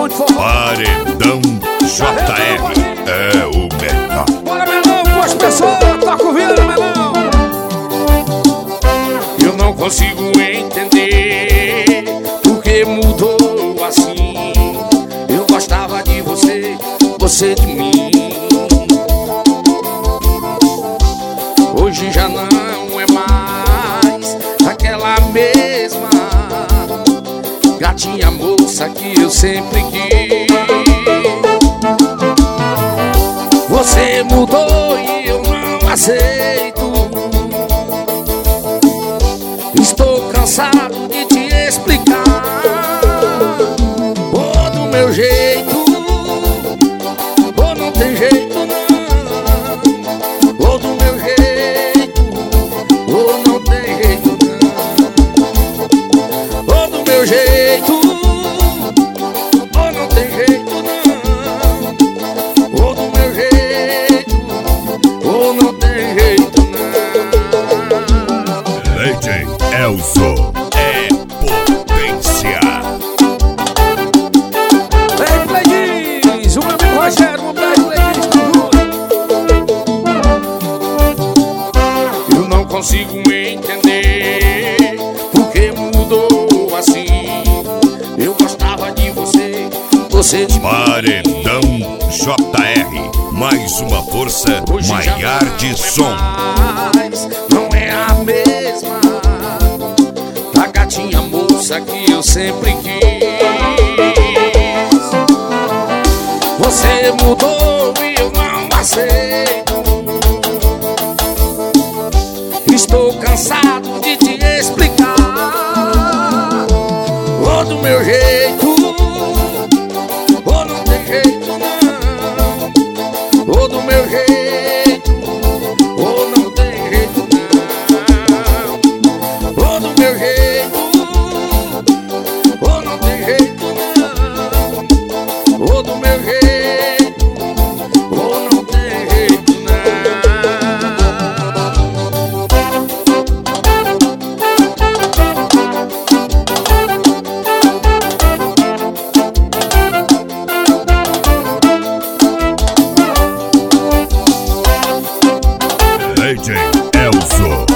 de forró. Paredão JR é o melhor. Bora, Melão, com as pessoas, toca o vira, Melão. Eu não consigo entender por que mudou assim. Eu gostava de você, você de mim. Hoje já não é mais aquela mesma gatinha moça que eu sempre quis. Você mudou e eu não aceito. Estou cansado de te explicar. Ou do meu jeito, ou não tem jeito não. Ou do meu jeito, ou não tem jeito não. Ou do meu jeito, ou não tem jeito não. Ou do meu jeito, ou não tem jeito não. Leite Elzo é potência. Ei, Playdiz, o meu amigo Rogério, um beijo, Playdiz. Eu não consigo entender por que mudou assim. Eu gostava de você, você de mim. Paredão JR, mais uma força Hoje já maior não de é som. mais, não é a mesma a gatinha moça que eu sempre quis. Você mudou e eu não aceito. Estou cansado de te explicar. Ou do meu jeito, ou não tem jeito não. Ou do meu jeito, ou não tem jeito não. Ou do meu jeito, ou não tem jeito não. Ou do meu jeito, ou não tem jeito não. Leite Elzo